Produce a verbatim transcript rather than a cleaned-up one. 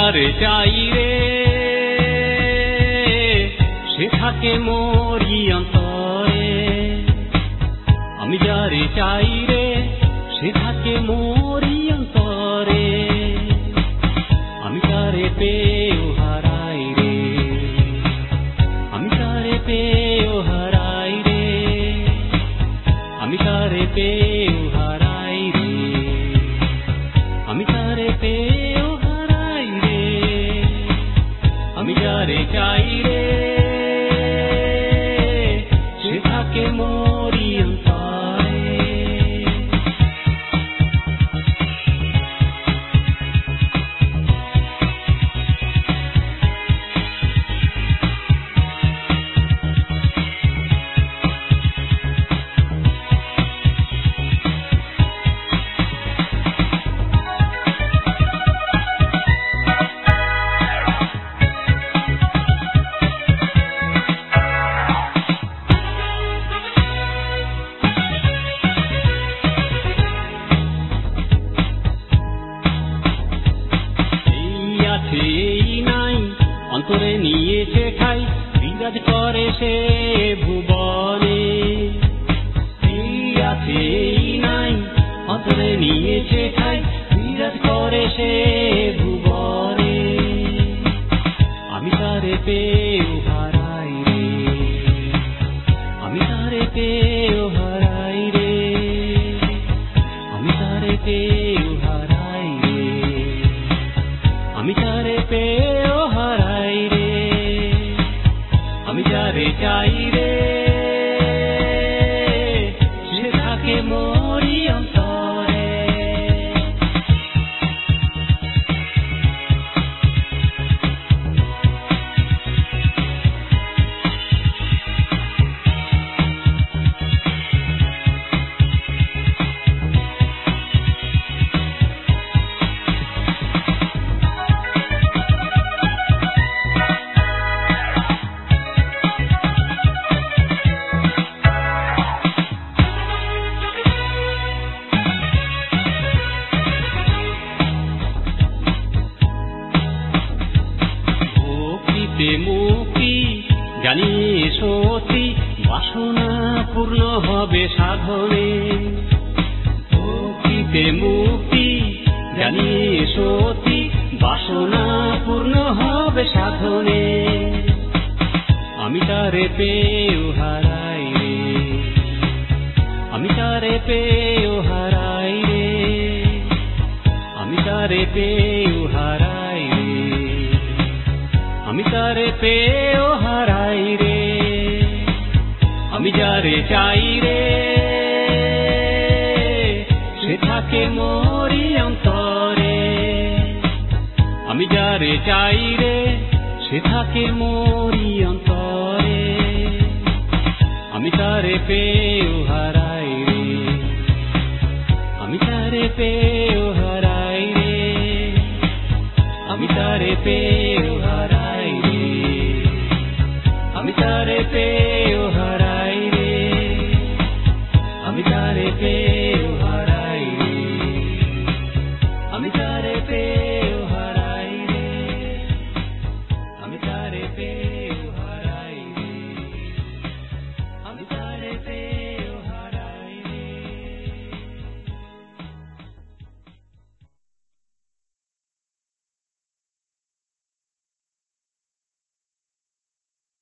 যারে চাই রে সে থাকে মোরি অন্তরে, আমি যারে চাই রে সে থাকে মোরি অন্তরে, আমি তারে পেয়েও হারাই রে, আমি তারে পেয়েও হারাই রে, আমি তারে পেয়েও হারাই রে, আমি তারে পেয়েও হারাই রে, আমি যারে চাই রে সে থাকে মোরি অন্তরে। অন্তরে নিয়েছে ঠাই বিরাজ করে সে ভুবনে, আছে নাই অন্তরে নিয়েছে ঠাই বিরাজ করে সে ভুবনে, আমি তারে পেয়েও হারাই রে, আমি তারে পেয়েও হারাই রে, আমি তারে পেয়েও হারাই রে, আমি তারে পেয়েও হারাই রে, আমি যারে চাই রে সে থাকে মোরি অন্তরে। মুক্তি জানিয়ে সতী বাসনা পূর্ণ হবে সাধনে, ভক্তিতে মুক্তি জানিয়ে সতী বাসনা পূর্ণ হবে সাধনে, আমি তারে পেয়েও হারাই রে, আমি তারে পেয়েও হারাই রে, আমি তারে পেয়েও হারাই রে, আমি তারে পেয়েও হারাই রে, আমি যারে চাই রে সে থাকে মোরি অন্তরে, আমি যারে চাই রে সে থাকে মোরি অন্তরে, আমি তারে পেয়েও হারাই রে, আমি তারে পেয়ে